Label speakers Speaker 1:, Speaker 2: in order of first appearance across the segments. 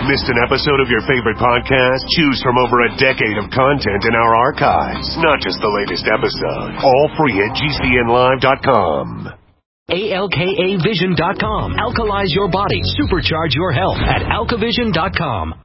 Speaker 1: Missed an episode of your favorite podcast? Choose from over a decade of content in our archives. Not just the latest episode. All free at GCNlive.com.
Speaker 2: ALKAvision.com. Alkalize your body. Supercharge your health at alkavision.com.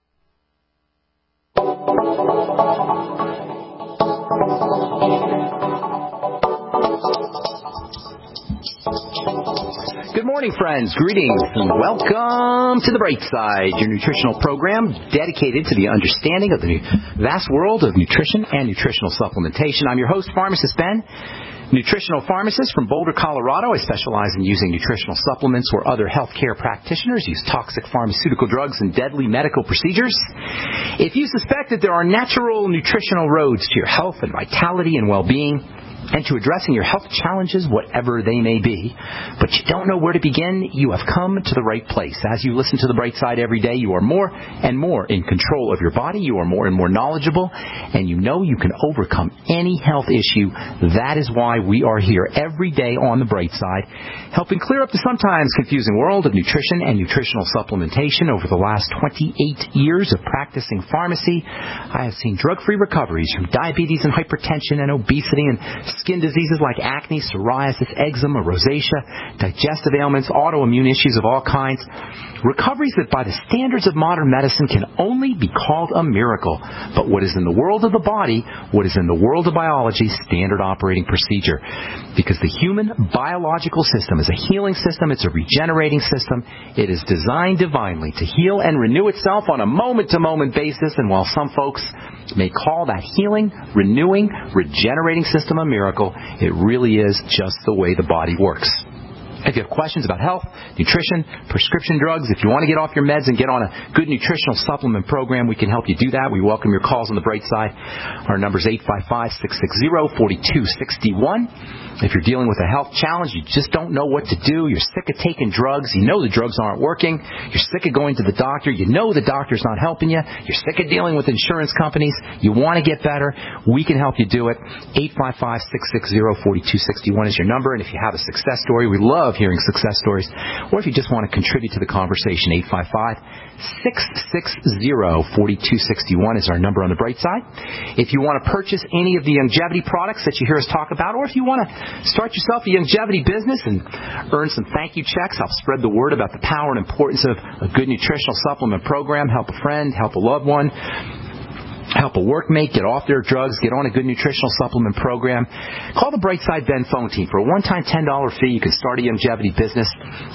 Speaker 3: Good morning, friends. Greetings and welcome to The Bright Side, your nutritional program dedicated to the understanding of the vast world of nutrition and nutritional supplementation. I'm your host, Pharmacist Ben, nutritional pharmacist from Boulder, Colorado. I specialize in using nutritional supplements where other healthcare practitioners use toxic pharmaceutical drugs and deadly medical procedures. If you suspect that there are natural nutritional roads to your health and vitality and well-being, and to addressing your health challenges, whatever they may be, but you don't know where to begin, you have come to the right place. As you listen to The Bright Side every day, you are more and more in control of your body, you are more and more knowledgeable, and you know you can overcome any health issue. That is why we are here every day on The Bright Side, helping clear up the sometimes confusing world of nutrition and nutritional supplementation. Over the last 28 years of practicing pharmacy, I have seen drug-free recoveries from diabetes and hypertension and obesity and skin diseases like acne, psoriasis, eczema, rosacea, digestive ailments, autoimmune issues of all kinds. Recoveries that by the standards of modern medicine can only be called a miracle. But what is in the world of the body, what is in the world of biology, standard operating procedure. Because the human biological system is a healing system, it's a regenerating system. It is designed divinely to heal and renew itself on a moment-to-moment basis. And while some folks may call that healing, renewing, regenerating system a miracle, it really is just the way the body works. If you have questions about health, nutrition, prescription drugs, if you want to get off your meds and get on a good nutritional supplement program, we can help you do that. We welcome your calls on The Bright Side. Our number is 855-660-4261. If you're dealing with a health challenge, you just don't know what to do, you're sick of taking drugs, you know the drugs aren't working, you're sick of going to the doctor, you know the doctor's not helping you, you're sick of dealing with insurance companies, you want to get better, we can help you do it. 855-660-4261 is your number, and if you have a success story, we love hearing success stories, or if you just want to contribute to the conversation, 855-660-4261 is our number on The Bright Side. If you want to purchase any of the longevity products that you hear us talk about, or if you want to start yourself a longevity business and earn some thank you checks, help spread the word about the power and importance of a good nutritional supplement program, help a friend, help a loved one, help a workmate get off their drugs, get on a good nutritional supplement program, call the Bright Side Ben phone team. For a one-time $10 fee, you can start a longevity business.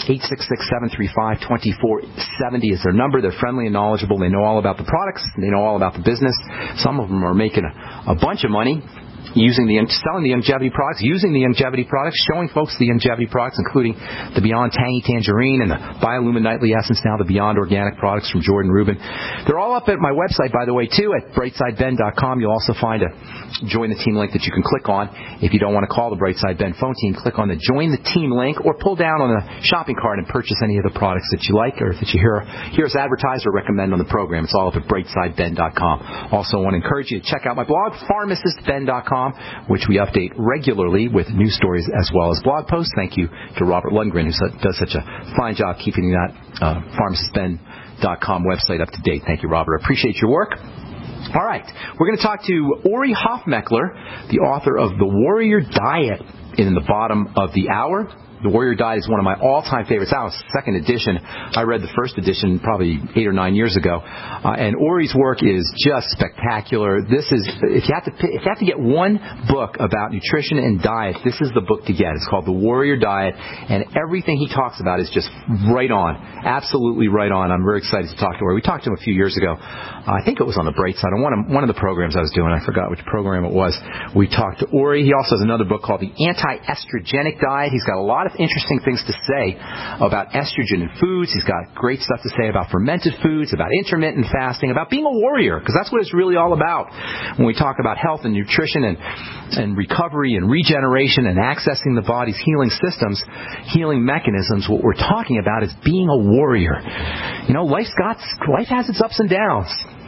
Speaker 3: 866-735-2470 is their number. They're friendly and knowledgeable. They know all about the products. They know all about the business. Some of them are making a bunch of money selling the longevity products, using the longevity products, showing folks the longevity products, including the Beyond Tangy Tangerine and the Biolumin Nightly Essence, now the Beyond Organic products from Jordan Rubin. They're all up at my website, by the way, too, at brightsideben.com. You'll also find a Join the Team link that you can click on. If you don't want to call the Bright Side Ben phone team, click on the Join the Team link or pull down on the shopping cart and purchase any of the products that you like or that you hear us advertise or recommend on the program. It's all up at brightsideben.com. Also, I want to encourage you to check out my blog, pharmacistben.com, which we update regularly with news stories as well as blog posts. Thank you to Robert Lundgren, who does such a fine job keeping that pharmacistben.com website up to date. Thank you, Robert. I appreciate your work. All right. We're going to talk to Ori Hofmekler, the author of The Warrior Diet, in the bottom of the hour. The Warrior Diet is one of my all-time favorites. That was the second edition. I read the first edition probably 8 or 9 years ago. And Ori's work is just spectacular. This is, if you have to get one book about nutrition and diet, this is the book to get. It's called The Warrior Diet, and everything he talks about is just right on. Absolutely right on. I'm very excited to talk to Ori. We talked to him a few years ago. I think it was on the Bright Side. On one of the programs I was doing. I forgot which program it was. We talked to Ori. He also has another book called The Anti-Estrogenic Diet. He's got a lot of interesting things to say about estrogen in foods. He's got great stuff to say about fermented foods, about intermittent fasting, about being a warrior, because that's what it's really all about. When we talk about health and nutrition and recovery and regeneration and accessing the body's healing systems, healing mechanisms, what we're talking about is being a warrior. You know, life has its ups and downs.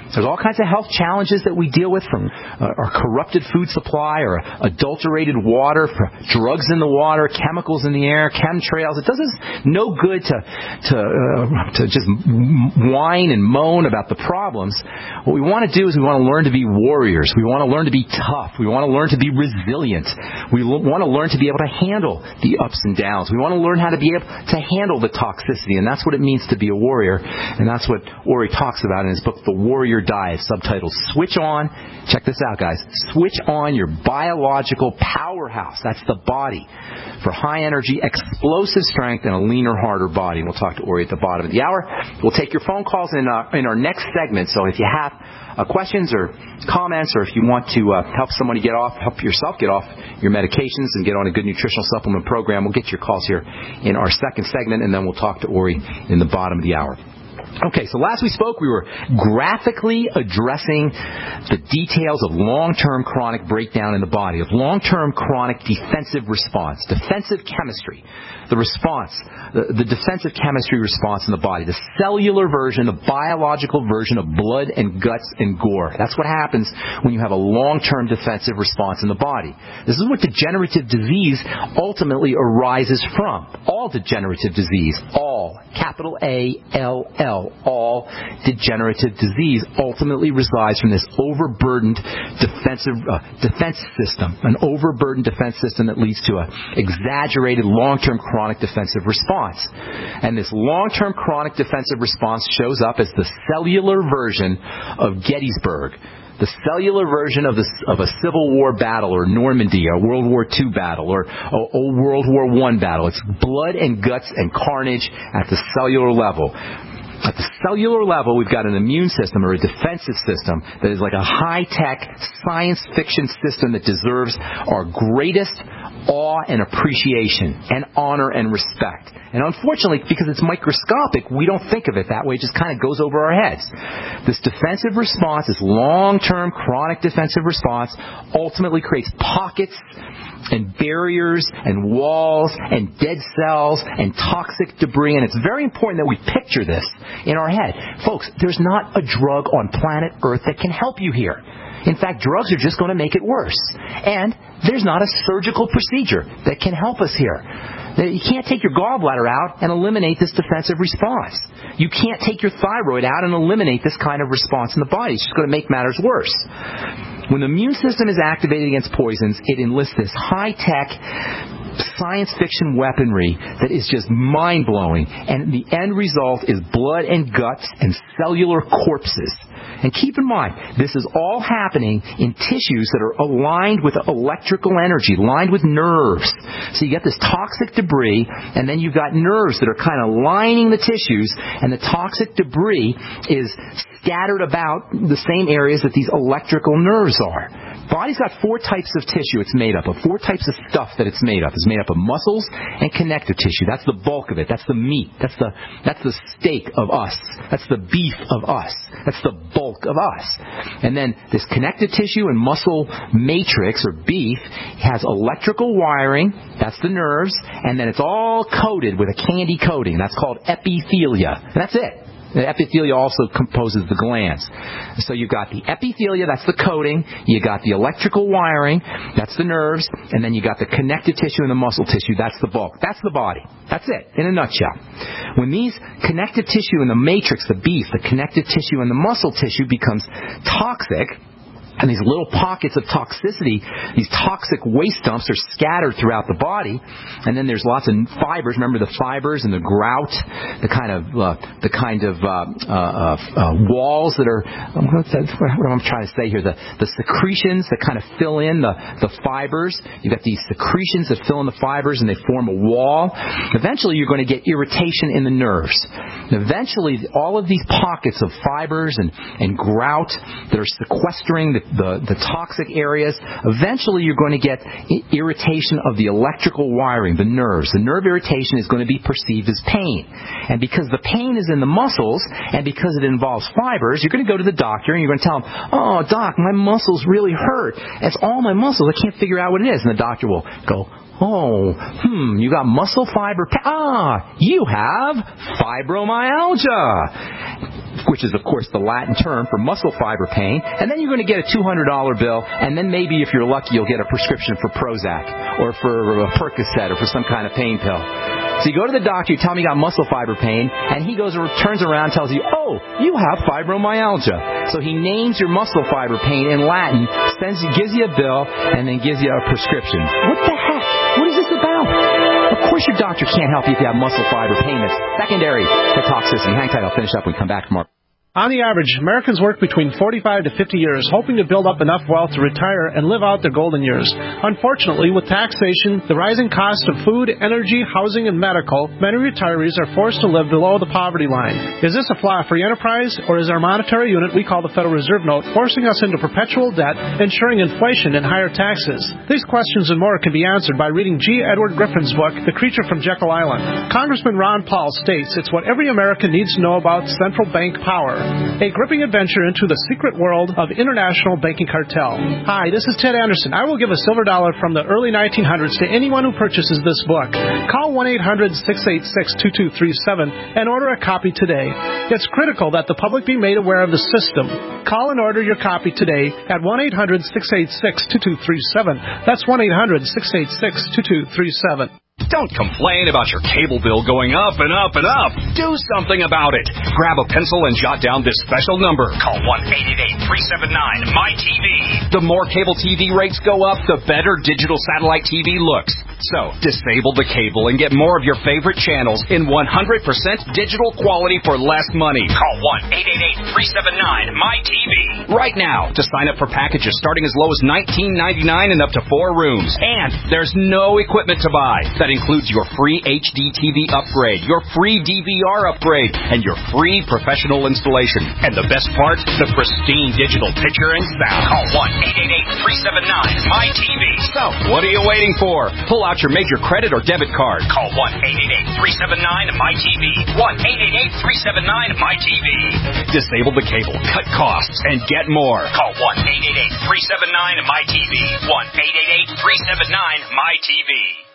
Speaker 3: There's all kinds of health challenges that we deal with, from our corrupted food supply or adulterated water, drugs in the water, chemicals in the air, chemtrails. It does us no good to just whine and moan about the problems. What we want to do is we want to learn to be warriors. We want to learn to be tough. We want to learn to be resilient. We want to learn to be able to handle the ups and downs. We want to learn how to be able to handle the toxicity, and that's what it means to be a warrior. And that's what Ori talks about in his book, The Warrior Diet, subtitled Switch On. Check this out, guys. Switch on your biological powerhouse. That's the body, for high energy, explosive strength, and a leaner, harder body. And we'll talk to Ori at the bottom of the hour. We'll take your phone calls in our next segment. So if you have questions or comments, or if you want to help yourself get off your medications and get on a good nutritional supplement program, we'll get your calls here in our second segment, and then we'll talk to Ori in the bottom of the hour. Okay, so last we spoke, we were graphically addressing the details of long-term chronic breakdown in the body, of long-term chronic defensive response, defensive chemistry, the response, the defensive chemistry response in the body, the cellular version, the biological version of blood and guts and gore. That's what happens when you have a long-term defensive response in the body. This is what degenerative disease ultimately arises from. All degenerative disease, all, capital A-L-L, all degenerative disease ultimately resides from this overburdened defense system, an overburdened defense system that leads to an exaggerated long-term chronic defensive response. And this long-term chronic defensive response shows up as the cellular version of Gettysburg, the cellular version of a Civil War battle, or Normandy, or World War II battle, or a World War I battle. It's blood and guts and carnage at the cellular level. At the cellular level, we've got an immune system, or a defensive system, that is like a high-tech science fiction system that deserves our greatest awe and appreciation and honor and respect. And unfortunately, because it's microscopic, we don't think of it that way. It just kind of goes over our heads. This defensive response, this long-term chronic defensive response, ultimately creates pockets and barriers and walls and dead cells and toxic debris. And it's very important that we picture this in our head. Folks, there's not a drug on planet Earth that can help you here. In fact, drugs are just going to make it worse. And there's not a surgical procedure that can help us here. You can't take your gallbladder out and eliminate this defensive response. You can't take your thyroid out and eliminate this kind of response in the body. It's just going to make matters worse. When the immune system is activated against poisons, it enlists this high-tech science fiction weaponry that is just mind-blowing. And the end result is blood and guts and cellular corpses. And keep in mind, this is all happening in tissues that are aligned with electrical energy, lined with nerves. So you get this toxic debris, and then you've got nerves that are kind of lining the tissues, and the toxic debris is scattered about the same areas that these electrical nerves are. Body's got 4 types of tissue it's made up of, 4 types of stuff that it's made up. It's made up of muscles and connective tissue. That's the bulk of it. That's the meat. That's the steak of us. That's the beef of us. That's the bulk of us. And then this connective tissue and muscle matrix, or beef, has electrical wiring. That's the nerves. And then it's all coated with a candy coating. That's called epithelia. And that's it. The epithelia also composes the glands. So you've got the epithelia, that's the coating. You got the electrical wiring, that's the nerves. And then you got the connective tissue and the muscle tissue, that's the bulk. That's the body. That's it, in a nutshell. When these connective tissue and the matrix, the beef, the connective tissue and the muscle tissue becomes toxic, and these little pockets of toxicity, these toxic waste dumps, are scattered throughout the body. And then there's lots of fibers. Remember the fibers and the grout, the kind of walls that are. What I'm trying to say here, the secretions that kind of fill in the fibers. You've got these secretions that fill in the fibers, and they form a wall. Eventually, you're going to get irritation in the nerves. And eventually, all of these pockets of fibers and grout that are sequestering the toxic areas, eventually you're going to get irritation of the electrical wiring, the nerves. The nerve irritation is going to be perceived as pain. And because the pain is in the muscles, and because it involves fibers, you're going to go to the doctor and you're going to tell him, "Oh, doc, my muscles really hurt. It's all my muscles. I can't figure out what it is." And the doctor will go, you got muscle fiber. You have fibromyalgia. which is, of course, the Latin term for muscle fiber pain. And then you're going to get a $200 bill, and then maybe, if you're lucky, you'll get a prescription for Prozac or for a Percocet or for some kind of pain pill. So you go to the doctor, you tell him you got muscle fiber pain, and he turns around and tells you, oh, you have fibromyalgia. So he names your muscle fiber pain in Latin, gives you a bill, and then gives you a prescription. What the heck? What is this about? Of course your doctor can't help you if you have muscle fiber pain that's secondary to toxicity. Hang tight, I'll finish up when we come back from our...
Speaker 4: On the average, Americans work between 45 to 50 years, hoping to build up enough wealth to retire and live out their golden years. Unfortunately, with taxation, the rising cost of food, energy, housing, and medical, many retirees are forced to live below the poverty line. Is this a flaw for enterprise, or is our monetary unit we call the Federal Reserve Note forcing us into perpetual debt, ensuring inflation and higher taxes? These questions and more can be answered by reading G. Edward Griffin's book, The Creature from Jekyll Island. Congressman Ron Paul states it's what every American needs to know about central bank power. A gripping adventure into the secret world of international banking cartel. Hi, this is Ted Anderson. I will give a silver dollar from the early 1900s to anyone who purchases this book. Call 1-800-686-2237 and order a copy today. It's critical that the public be made aware of the system. Call and order your copy today at 1-800-686-2237. That's 1-800-686-2237.
Speaker 5: Don't complain about your cable bill going up and up and up. Do something about it. Grab a pencil and jot down this special number. Call 1-888-379-MY-TV. The more cable TV rates go up, the better digital satellite TV looks. So, disable the cable and get more of your favorite channels in 100% digital quality for less money. Call 1-888-379-MY-TV right now to sign up for packages starting as low as $19.99 and up to 4 rooms. And there's no equipment to buy. That includes your free HD TV upgrade, your free DVR upgrade, and your free professional installation. And the best part, the pristine digital picture and sound. Call 1-888-379-MY-TV. So, what are you waiting for? Pull out your major credit or debit card. Call 1-888-379-MY-TV. 1-888-379-MY-TV. Disable the cable, cut costs, and get more. Call 1-888-379-MY-TV. 1-888-379-MY-TV.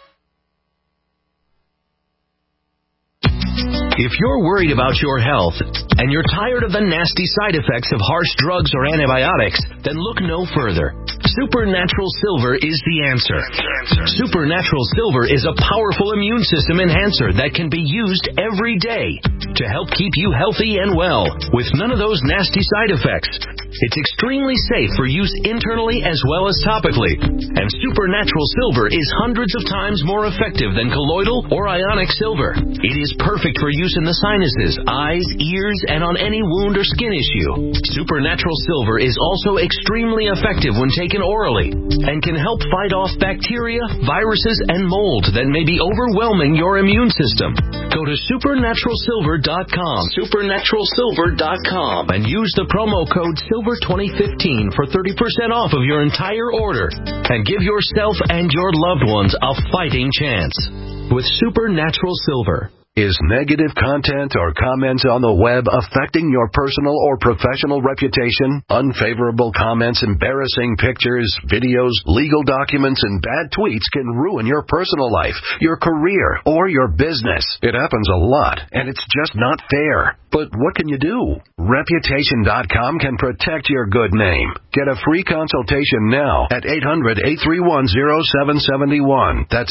Speaker 2: If you're worried about your health and you're tired of the nasty side effects of harsh drugs or antibiotics, then look no further. Supernatural Silver is the answer. Supernatural Silver is a powerful immune system enhancer that can be used every day to help keep you healthy and well with none of those nasty side effects. It's extremely safe for use internally as well as topically. And Supernatural Silver is hundreds of times more effective than colloidal or ionic silver. It is perfect for use in the sinuses, eyes, ears, and on any wound or skin issue. Supernatural Silver is also extremely effective when taken orally and can help fight off bacteria, viruses, and mold that may be overwhelming your immune system. Go to supernaturalsilver.com, supernaturalsilver.com, and use the promo code SILVER2015 for 30% off of your entire order and give yourself and your loved ones a fighting chance with Supernatural Silver.
Speaker 1: Is negative content or comments on the web affecting your personal or professional reputation? Unfavorable comments, embarrassing pictures, videos, legal documents, and bad tweets can ruin your personal life, your career, or your business. It happens a lot, and it's just not fair. But what can you do? Reputation.com can protect your good name. Get a free consultation now at 800-831-0771. That's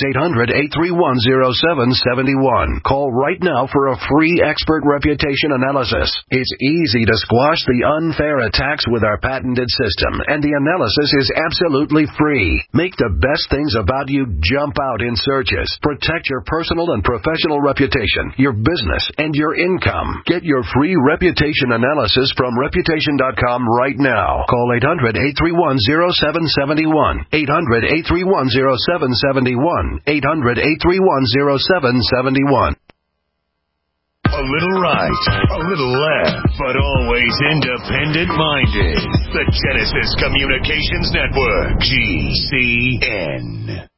Speaker 1: 800-831-0771. Call right now for a free expert reputation analysis. It's easy to squash the unfair attacks with our patented system, and the analysis is absolutely free. Make the best things about you jump out in searches. Protect your personal and professional reputation, your business, and your income. Get your free reputation analysis from Reputation.com right now. Call 800-831-0771. 800-831-0771. 800-831-0771.
Speaker 6: A little right, a little left, but always independent-minded. The Genesis Communications Network, GCN.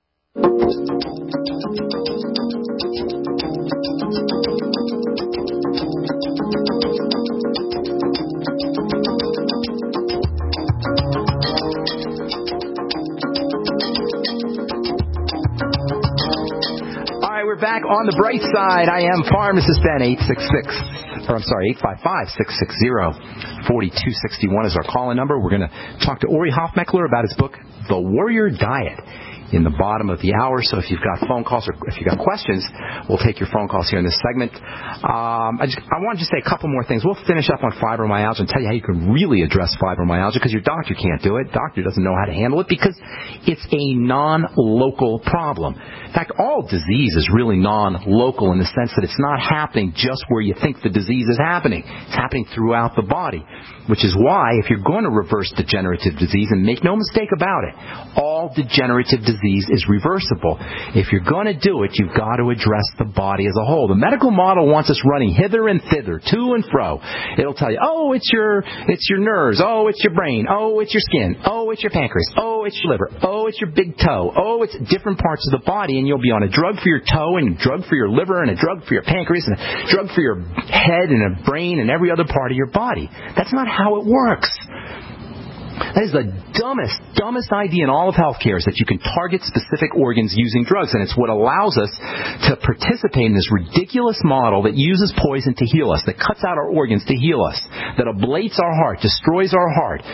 Speaker 3: We're back on the bright side. I am Pharmacist Ben, 855-660-4261 is our call-in number. We're going to talk to Ori Hofmeckler about his book, The Warrior Diet, in the bottom of the hour. So if you've got phone calls or if you've got questions, we'll take your phone calls here in this segment. I want to just say a couple more things. We'll finish up on fibromyalgia and tell you how you can really address fibromyalgia, because your doctor can't do it. Doctor doesn't know how to handle it because it's a non-local problem. In fact, all disease is really non-local in the sense that it's not happening just where you think the disease is happening. It's happening throughout the body, which is why if you're going to reverse degenerative disease, and make no mistake about it, all degenerative disease is reversible. If you're going to do it, you've got to address the body as a whole. The medical model wants us running hither and thither, to and fro. It'll tell you, oh, it's your nerves, oh, it's your brain, oh, it's your skin, oh, it's your pancreas, oh, it's your liver, oh, it's your big toe, oh, it's different parts of the body, and you'll be on a drug for your toe, and a drug for your liver, and a drug for your pancreas, and a drug for your head, and a brain, and every other part of your body. That's not how it works. That is the dumbest idea in all of healthcare, is that you can target specific organs using drugs. And it's what allows us to participate in this ridiculous model that uses poison to heal us, that cuts out our organs to heal us, that ablates our heart, destroys our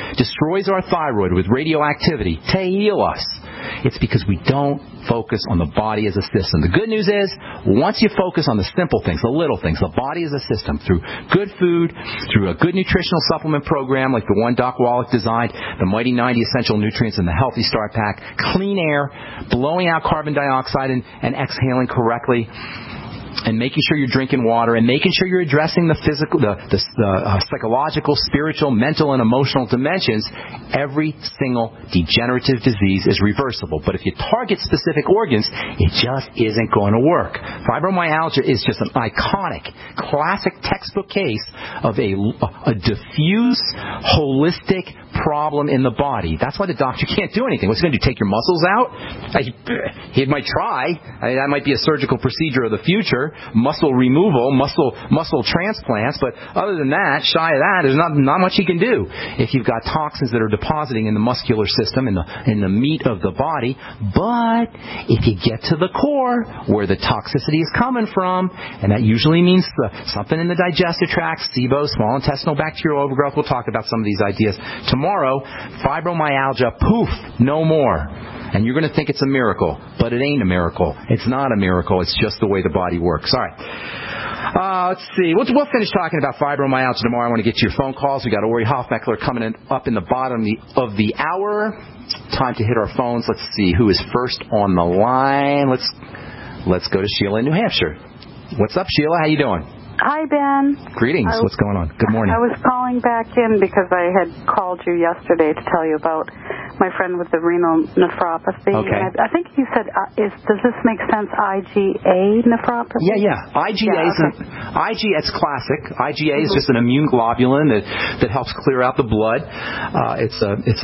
Speaker 3: thyroid with radioactivity to heal us. It's because we don't focus on the body as a system. The good news is, once you focus on the simple things, the little things, the body as a system, through good food, through a good nutritional supplement program like the one Doc Wallach designed, the Mighty 90 Essential Nutrients and the Healthy Start Pack, clean air, blowing out carbon dioxide and exhaling correctly, and making sure you're drinking water, and making sure you're addressing the physical, the psychological, spiritual, mental, and emotional dimensions, every single degenerative disease is reversible. But if you target specific organs, it just isn't going to work. Fibromyalgia is just an iconic, classic textbook case of a diffuse, holistic problem in the body. That's why the doctor can't do anything. What's he going to do, take your muscles out? He might try. That might be a surgical procedure of the future. Muscle removal, muscle transplants, but other than that, shy of that, there's not much he can do. If you've got toxins that are depositing in the muscular system, in the meat of the body, but if you get to the core where the toxicity is coming from, and that usually means something in the digestive tract, SIBO, small intestinal bacterial overgrowth. We'll talk about some of these ideas tomorrow. Fibromyalgia, poof, no more. And you're going to think it's a miracle, but it ain't a miracle. It's not a miracle. It's just the way the body works. All right. Let's see. We'll finish talking about fibromyalgia tomorrow. I want to get to your phone calls. We got Ori Hofmeckler coming up in the bottom of the hour. Time to hit our phones. Let's see who is first on the line. Let's go to Sheila in New Hampshire. What's up, Sheila? How you doing?
Speaker 7: Hi, Ben.
Speaker 3: Greetings. What's going on? Good morning.
Speaker 7: I was calling back in because I had called you yesterday to tell you about my friend with the renal nephropathy.
Speaker 3: Okay.
Speaker 7: And I think you said, does this make sense, IgA nephropathy?
Speaker 3: Yeah. IgA, it's classic. IgA is just an immune globulin that helps clear out the blood. It's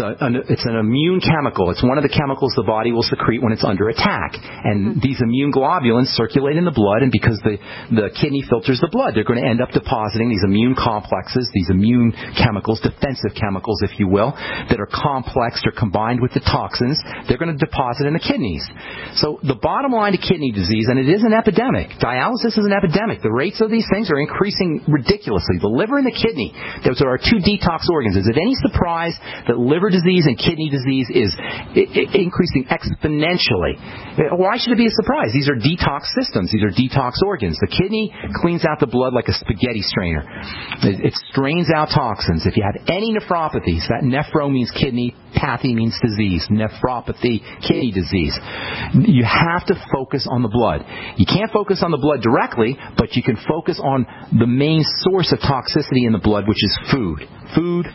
Speaker 3: an immune chemical. It's one of the chemicals the body will secrete when it's under attack. And these immune globulins circulate in the blood, and because the kidney filters the blood, they're going to end up depositing these immune complexes, these immune chemicals, defensive chemicals, if you will, that are complex or combined with the toxins. They're going to deposit in the kidneys. So the bottom line to kidney disease, and it is an epidemic. Dialysis is an epidemic. The rates of these things are increasing ridiculously. The liver and the kidney, those are our two detox organs. Is it any surprise that liver disease and kidney disease is increasing exponentially? Why should it be a surprise? These are detox systems. These are detox organs. The kidney cleans out the blood like a spaghetti strainer. It strains out toxins. If you have any nephropathies, that nephro means kidney, pathy means disease, nephropathy, kidney disease. You have to focus on the blood. You can't focus on the blood directly, but you can focus on the main source of toxicity in the blood, which is food. Food.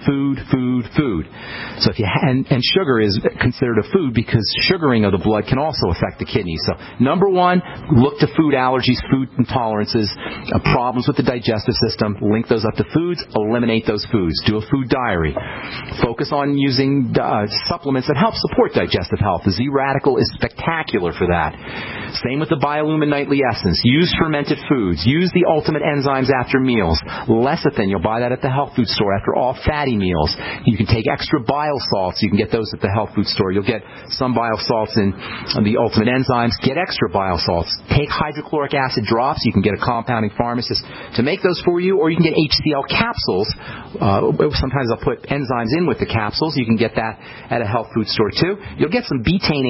Speaker 3: So and sugar is considered a food because sugaring of the blood can also affect the kidneys. So number one, look to food allergies, food intolerances, problems with the digestive system. Link those up to foods. Eliminate those foods. Do a food diary. Focus on using supplements that help support digestive health. The Z-Radical is spectacular for that. Same with the Biolumin Nightly Essence. Use fermented foods. Use the Ultimate Enzymes after meals. Lecithin, you'll buy that at the health food store after all fatty meals. You can take extra bile salts. You can get those at the health food store. You'll get some bile salts in the Ultimate Enzymes. Get extra bile salts. Take hydrochloric acid drops. You can get a compounding pharmacist to make those for you, or you can get HCl capsules. Sometimes I'll put enzymes in with the capsules. You can get that at a health food store too. You'll get some betaine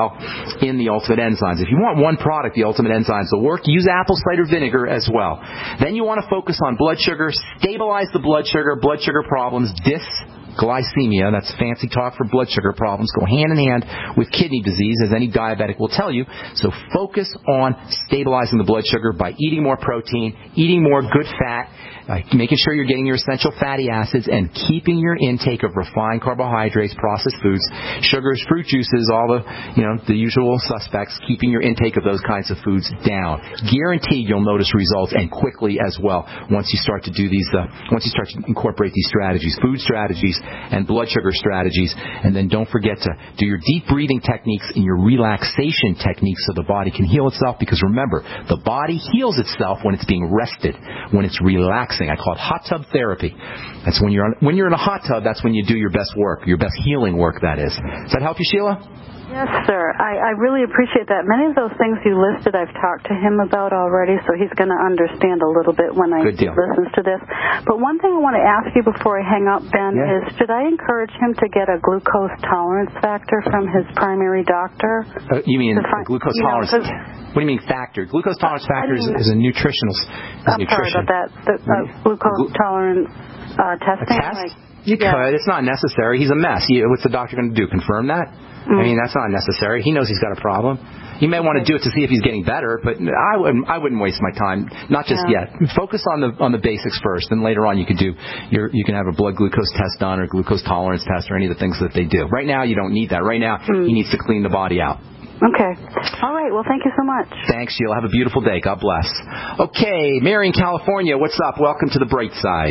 Speaker 3: HCl in the Ultimate Enzymes. If you want one product, the Ultimate Enzymes will work. Use apple cider vinegar as well. Then you want to focus on blood sugar. Stabilize the blood sugar problems, dysglycemia, that's fancy talk for blood sugar problems, go hand in hand with kidney disease, as any diabetic will tell you. So focus on stabilizing the blood sugar by eating more protein, eating more good fat, making sure you're getting your essential fatty acids, and keeping your intake of refined carbohydrates, processed foods, sugars, fruit juices, all the usual suspects, keeping your intake of those kinds of foods down. Guaranteed you'll notice results, and quickly as well, once you start to do these, once you start to incorporate these strategies, food strategies and blood sugar strategies. And then don't forget to do your deep breathing techniques and your relaxation techniques so the body can heal itself, because remember, the body heals itself when it's being rested, when it's relaxing. I call it hot tub therapy. That's when you're in a hot tub, that's when you do your best work, your best healing work, that is. Does that help you, Sheila?
Speaker 7: Yes, sir. I really appreciate that. Many of those things you listed I've talked to him about already, so he's going to understand a little bit when he listens to this. But one thing I want to ask you before I hang up, Ben, is should I encourage him to get a glucose tolerance factor from his primary doctor?
Speaker 3: You mean glucose tolerance? What do you mean factor? Glucose tolerance factor is a nutritional.
Speaker 7: I'm sorry about that. The glucose tolerance testing.
Speaker 3: A test? You could. It's not necessary. He's a mess. What's the doctor going to do? Confirm that? I mean, that's not necessary. He knows he's got a problem. You may want to do it to see if he's getting better, but I wouldn't waste my time. Not just yet. Focus on the basics first, and later on you can have a blood glucose test done, or glucose tolerance test, or any of the things that they do. Right now you don't need that. Right now he needs to clean the body out.
Speaker 7: Okay. All right. Well, thank you so much.
Speaker 3: Thanks, Sheila. Have a beautiful day. God bless. Okay, Mary in California, what's up? Welcome to the Bright Side.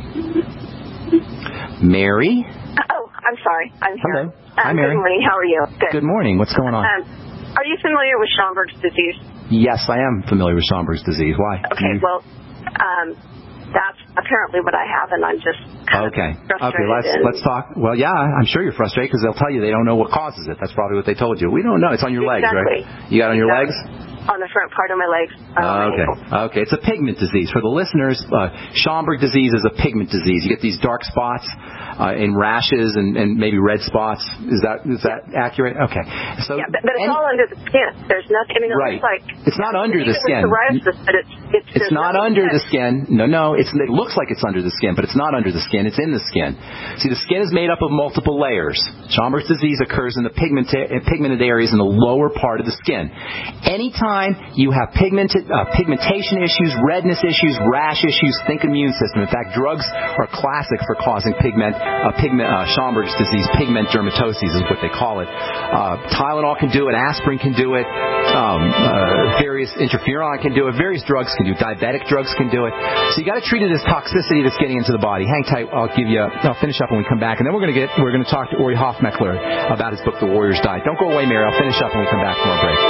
Speaker 3: Mary?
Speaker 8: Oh, I'm sorry. I'm here.
Speaker 3: Hello. Hi, Mary.
Speaker 8: Good morning. How are you?
Speaker 3: Good morning. What's going on?
Speaker 8: Are you familiar with Schomburg's disease?
Speaker 3: Yes, I am familiar with Schomburg's disease. Why?
Speaker 8: Okay, well, that's apparently what I have, and I'm just frustrated.
Speaker 3: Okay, let's talk. Well, yeah, I'm sure you're frustrated because they'll tell you they don't know what causes it. That's probably what they told you. We don't know. It's on your legs, right? You got it on your legs?
Speaker 8: On the front part of my legs.
Speaker 3: Okay. It's a pigment disease. For the listeners, Schomburg disease is a pigment disease. You get these dark spots in rashes and maybe red spots. Is that accurate? Okay. So
Speaker 8: but it's all under the skin. There's nothing. I mean,
Speaker 3: right.
Speaker 8: It's like
Speaker 3: it's not under the skin.
Speaker 8: Psoriasis, but
Speaker 3: it's not under the skin. No. It looks like it's under the skin, but it's not under the skin. It's in the skin. See, the skin is made up of multiple layers. Schomburg's disease occurs in the pigmented areas in the lower part of the skin. Anytime you have pigmentation issues, redness issues, rash issues, think immune system. In fact, drugs are classic for causing Schomburg's disease. Pigment dermatoses is what they call it. Tylenol can do it. Aspirin can do it. Various interferon can do it. Various drugs can do it. Diabetic drugs can do it. So you got to treat it as toxicity that's getting into the body. Hang tight. I'll finish up when we come back, and then we're going to talk to Ori Hofmeckler about his book, The Warrior's Diet. Don't go away, Mary. I'll finish up when we come back from our break.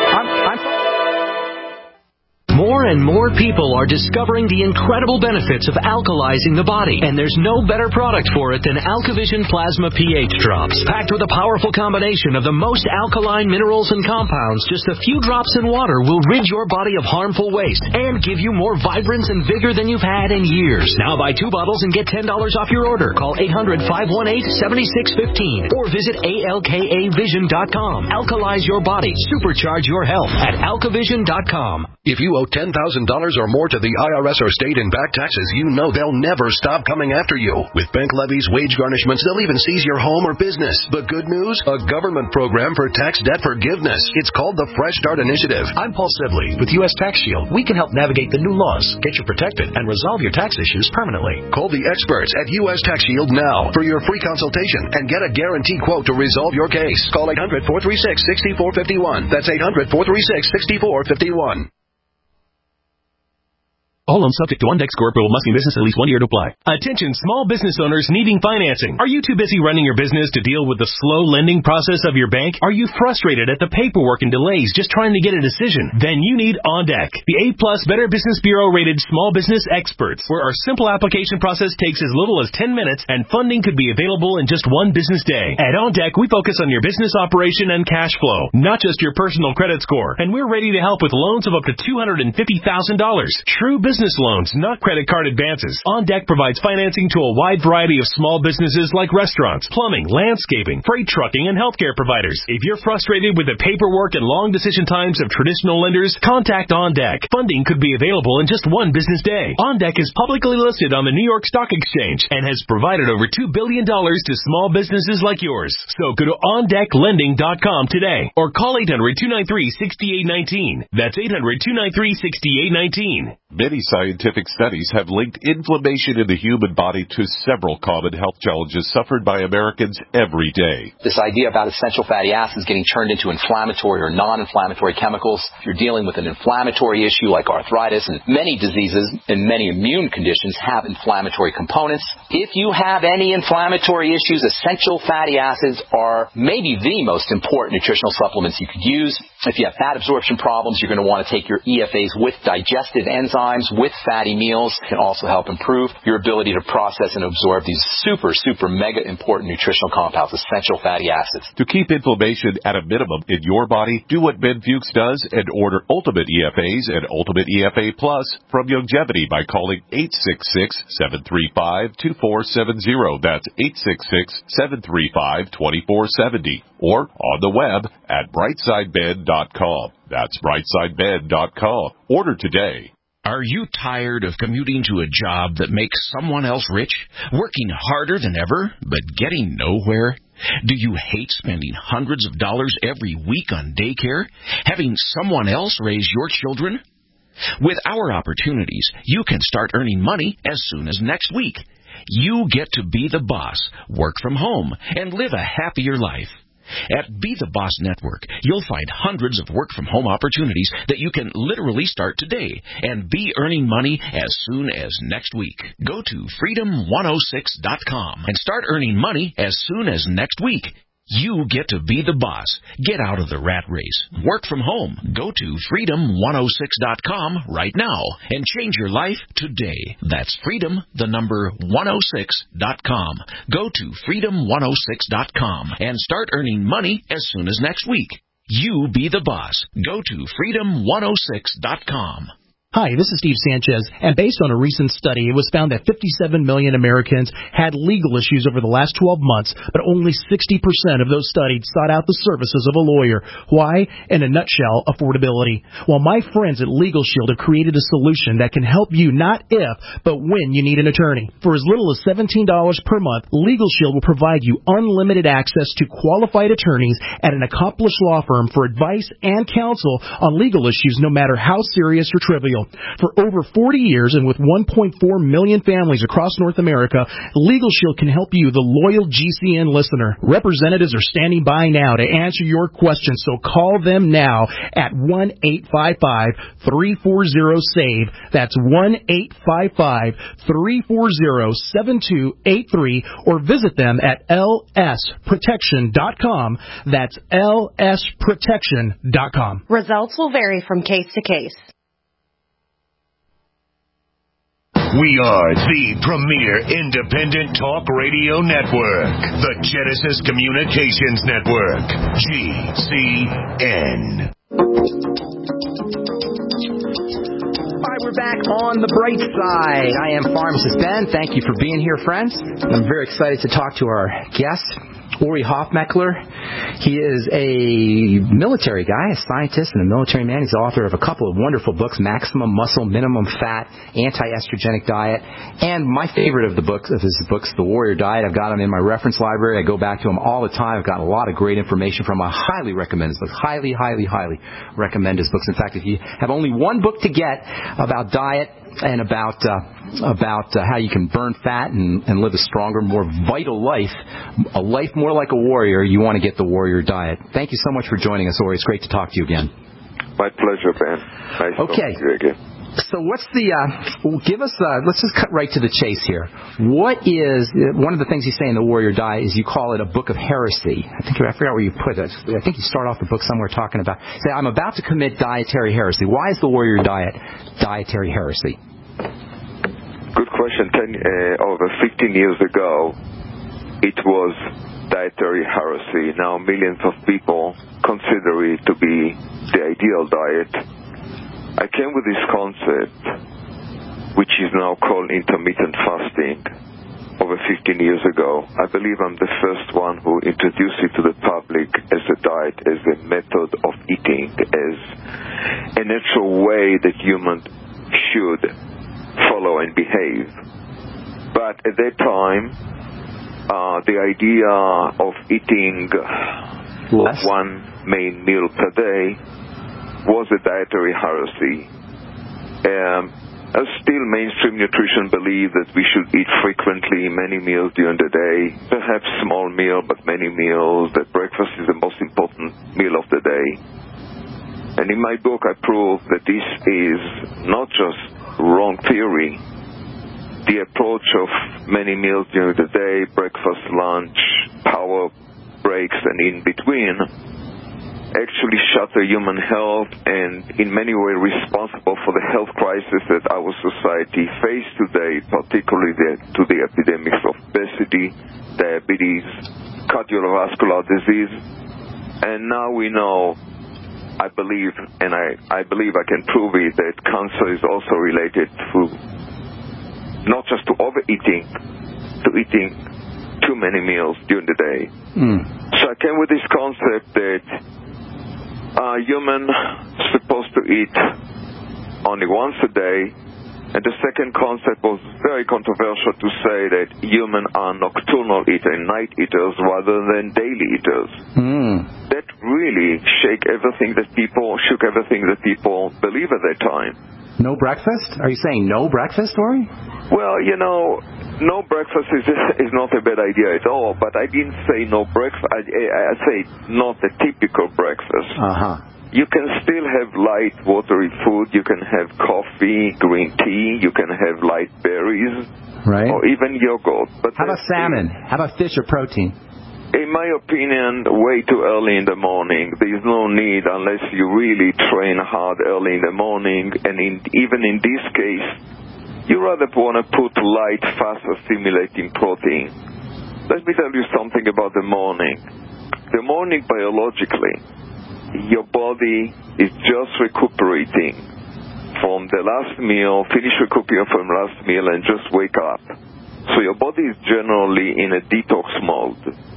Speaker 2: More and more people are discovering the incredible benefits of alkalizing the body, and there's no better product for it than AlkaVision Plasma pH Drops. Packed with a powerful combination of the most alkaline minerals and compounds, just a few drops in water will rid your body of harmful waste and give you more vibrance and vigor than you've had in years. Now buy 2 bottles and get $10 off your order. Call 800-518-7615 or visit alkavision.com. Alkalize your body. Supercharge your health at alkavision.com.
Speaker 1: If you owe $10,000 or more to the IRS or state in back taxes, you know they'll never stop coming after you. With bank levies, wage garnishments, they'll even seize your home or business. The good news? A government program for tax debt forgiveness. It's called the Fresh Start Initiative.
Speaker 9: I'm Paul Sibley with U.S. Tax Shield. We can help navigate the new laws, get you protected, and resolve your tax issues permanently.
Speaker 1: Call the experts at U.S. Tax Shield now for your free consultation and get a guaranteed quote to resolve your case. Call 800-436-6451. That's 800-436-6451.
Speaker 10: All loans subject to OnDeck score, but must be business at least 1 year to apply. Attention small business owners needing financing. Are you too busy running your business to deal with the slow lending process of your bank? Are you frustrated at the paperwork and delays just trying to get a decision? Then you need OnDeck, the A+ Better Business Bureau rated small business experts, where our simple application process takes as little as 10 minutes and funding could be available in just 1 business day. At OnDeck, we focus on your business operation and cash flow, not just your personal credit score. And we're ready to help with loans of up to $250,000. True business loans, not credit card advances. OnDeck provides financing to a wide variety of small businesses like restaurants, plumbing, landscaping, freight trucking, and healthcare providers. If you're frustrated with the paperwork and long decision times of traditional lenders, contact OnDeck. Funding could be available in just 1 business day. OnDeck is publicly listed on the New York Stock Exchange and has provided over $2 billion to small businesses like yours. So go to OnDeckLending.com today or call 800-293-6819. That's 800-293-6819.
Speaker 11: Many scientific studies have linked inflammation in the human body to several common health challenges suffered by Americans every day.
Speaker 3: This idea about essential fatty acids getting turned into inflammatory or non-inflammatory chemicals. If you're dealing with an inflammatory issue like arthritis, and many diseases and many immune conditions have inflammatory components. If you have any inflammatory issues, essential fatty acids are maybe the most important nutritional supplements you could use. If you have fat absorption problems, you're going to want to take your EFAs with digestive enzymes, with fatty meals. It can also help improve your ability to process and absorb these super mega important nutritional compounds, essential fatty acids.
Speaker 11: To keep inflammation at a minimum in your body, do what Ben Fuchs does and order Ultimate EFAs and Ultimate EFA Plus from Longevity by calling 866-735-2470. That's 866-735-2470. Or on the web at brightsidebed.com. That's brightsidebed.com. Order today.
Speaker 12: Are you tired of commuting to a job that makes someone else rich, working harder than ever, but getting nowhere? Do you hate spending hundreds of dollars every week on daycare, having someone else raise your children? With our opportunities, you can start earning money as soon as next week. You get to be the boss, work from home, and live a happier life. At Be the Boss Network, you'll find hundreds of work-from-home opportunities that you can literally start today and be earning money as soon as next week. Go to freedom106.com and start earning money as soon as next week. You get to be the boss. Get out of the rat race. Work from home. Go to freedom106.com right now and change your life today. That's freedom106.com. Go to freedom106.com and start earning money as soon as next week. You be the boss. Go to freedom106.com.
Speaker 13: Hi, this is Steve Sanchez, and based on a recent study, it was found that 57 million Americans had legal issues over the last 12 months, but only 60% of those studied sought out the services of a lawyer. Why? In a nutshell, affordability. Well, my friends at Legal Shield have created a solution that can help you not if, but when you need an attorney. For as little as $17 per month, Legal Shield will provide you unlimited access to qualified attorneys at an accomplished law firm for advice and counsel on legal issues, no matter how serious or trivial. For over 40 years and with 1.4 million families across North America, Legal Shield can help you, the loyal GCN listener. Representatives are standing by now to answer your questions, so call them now at 1-855-340-SAVE. That's 1-855-340-7283, or visit them at lsprotection.com. That's lsprotection.com.
Speaker 14: Results will vary from case to case.
Speaker 6: We are the premier independent talk radio network, the Genesis Communications Network, GCN.
Speaker 3: Hi, we're back on the bright side. I am Pharmacist Ben. Thank you for being here, friends. I'm very excited to talk to our guest, Ori Hofmekler. He is a military guy, a scientist and a military man. He's the author of a couple of wonderful books, Maximum Muscle, Minimum Fat, Anti-Estrogenic Diet, and my favorite of his books, The Warrior Diet. I've got them in my reference library. I go back to them all the time. I've gotten a lot of great information from him. I highly recommend his books. Highly recommend his books. In fact, if you have only one book to get about diet and about how you can burn fat and live a stronger, more vital life, a life more like a warrior, you want to get The Warrior Diet. Thank you so much for joining us, Ori. It's great to talk to you again.
Speaker 15: My pleasure, Ben. Nice talking to you again.
Speaker 3: So what's let's just cut right to the chase here. What is, one of the things you say in the Warrior Diet is you call it a book of heresy. I forgot where you put it. I think you start off the book somewhere talking about, say, I'm about to commit dietary heresy. Why is the Warrior Diet dietary heresy?
Speaker 15: Good question. Over 15 years ago, it was dietary heresy. Now millions of people consider it to be the ideal diet. I came with this concept, which is now called intermittent fasting, over 15 years ago. I believe I'm the first one who introduced it to the public as a diet, as a method of eating, as a natural way that humans should follow and behave. But at that time, the idea of eating one main meal per day was a dietary heresy. Still, mainstream nutrition believes that we should eat frequently, many meals during the day, perhaps small meal, but many meals, that breakfast is the most important meal of the day. And in my book, I prove that this is not just wrong theory. The approach of many meals during the day, breakfast, lunch, power breaks, and in between, actually shatter human health and in many ways responsible for the health crisis that our society faces today, particularly to the epidemics of obesity, diabetes, cardiovascular disease. And now we know, I believe I can prove it, that cancer is also related to not just to overeating, to eating too many meals during the day. So I came with this concept that human supposed to eat only once a day, and the second concept was very controversial to say that humans are nocturnal eaters, night eaters, rather than daily eaters. That really shook everything that people believe at that time.
Speaker 3: No breakfast? Are you saying no breakfast, Ori?
Speaker 15: Well, no breakfast is not a bad idea at all, but I didn't say no breakfast. I say not the typical breakfast. You can still have light, watery food. You can have coffee, green tea. You can have light berries,
Speaker 3: right?
Speaker 15: Or even yogurt. But
Speaker 3: how about salmon? How about fish or protein?
Speaker 15: In my opinion, way too early in the morning. There is no need unless you really train hard early in the morning. And even in this case, you rather want to put light, faster stimulating protein. Let me tell you something about the morning. The morning, biologically, your body is just recuperating from the last meal, finish recuperating from last meal, and just wake up. So your body is generally in a detox mode.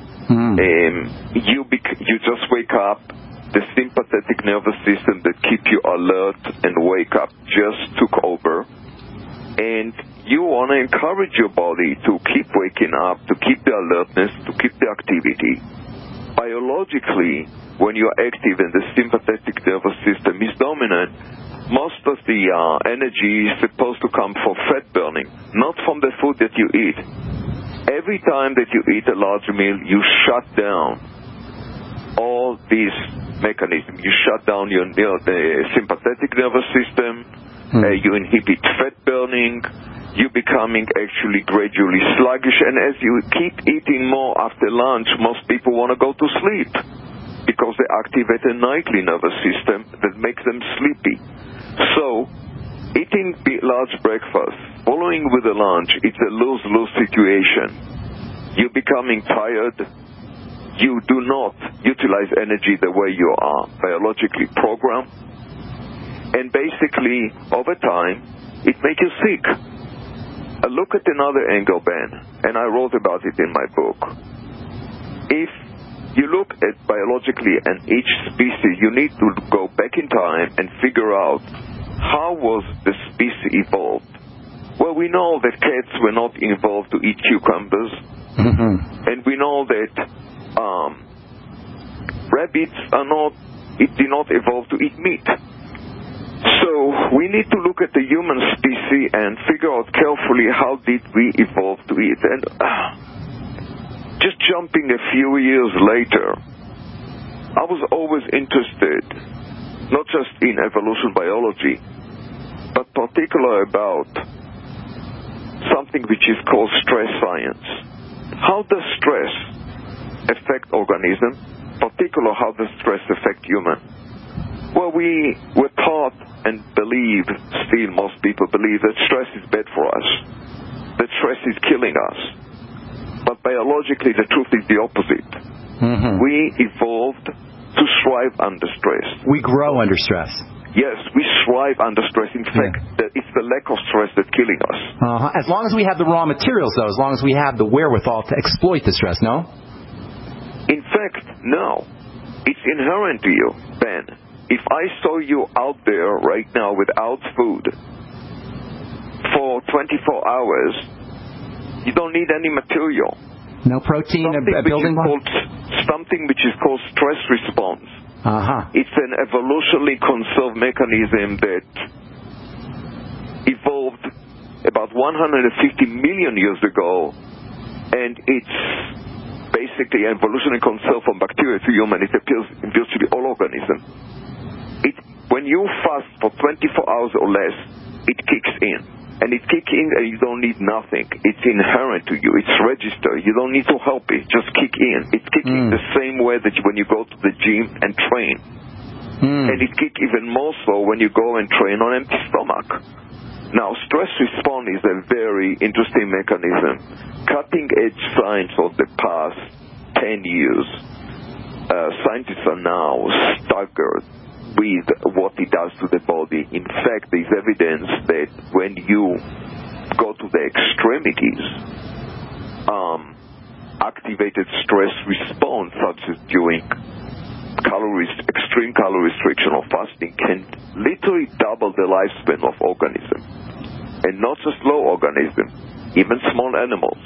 Speaker 15: You just wake up. The sympathetic nervous system that keep you alert and wake up just took over. And you want to encourage your body to keep waking up, to keep the alertness, to keep the activity. Biologically, when you're active and the sympathetic nervous system is dominant, most of the energy is supposed to come from fat burning, not from the food that you eat. Every time that you eat a large meal, you shut down all these mechanisms. You shut down your sympathetic nervous system. You inhibit fat burning. You're becoming actually gradually sluggish. And as you keep eating more after lunch, most people want to go to sleep because they activate a nightly nervous system that makes them sleepy. So eating large breakfast, following with a lunch, it's a lose-lose situation. You're becoming tired. You do not utilize energy the way you are biologically programmed. And basically, over time, it makes you sick. Look at another angle, Ben, and I wrote about it in my book. If you look at biologically and each species, you need to go back in time and figure out how was the species evolved. Well, we know that cats were not evolved to eat cucumbers, and we know that rabbits did not evolve to eat meat. So we need to look at the human species and figure out carefully how did we evolve to eat. And just jumping a few years later, I was always interested not just in evolution biology, but particular about something which is called stress science. How does stress affect organism? Particularly, how does stress affect human? Well, we were taught and believe, still most people believe, that stress is bad for us, that stress is killing us. But biologically, the truth is the opposite. Mm-hmm. We evolved to thrive under stress.
Speaker 3: We grow under stress.
Speaker 15: Yes, we thrive under stress. In fact, it's the lack of stress that's killing us.
Speaker 3: As long as we have the raw materials, though, as long as we have the wherewithal to exploit the stress, no?
Speaker 15: In fact, no. It's inherent to you, Ben. If I saw you out there right now without food for 24 hours, you don't need any material.
Speaker 3: No protein, building block?
Speaker 15: Something which is called stress response. It's an evolutionarily conserved mechanism that evolved about 150 million years ago, and it's basically evolutionary conserved from bacteria to human. It appears in virtually all organisms. When you fast for 24 hours or less, it kicks in. And it kicks in and you don't need nothing. It's inherent to you. It's registered. You don't need to help it. Just kick in. It kicks in the same way that when you go to the gym and train. And it kicks even more so when you go and train on empty stomach. Now, stress response is a very interesting mechanism. Cutting-edge science of the past 10 years, scientists are now staggered with what it does to the body. In fact, there's evidence that when you go to the extremities, activated stress response, such as during extreme calorie restriction or fasting, can literally double the lifespan of organism. And not just low organism, even small animals.